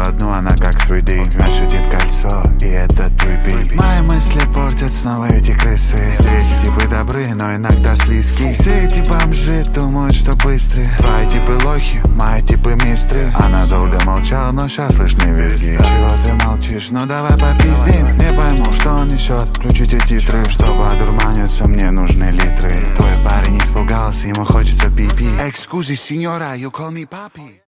еще одну, она как 3D. Наше дед кольцо, и это твой бейби. Мои мысли портят снова эти крысы. Все эти типы добры, но иногда слизкие. Все эти бомжи думают, что быстрые. Твои типы лохи, мои типы мистры. Она долго молчала, но сейчас слышны визги. Чего ты молчишь? Ну давай попиздим. Не пойму, что он несет. Включите титры, чтобы одурманиться, мне нужны литры. Твой парень испугался, ему хочется пипи. Excuse, signora, you call me papi.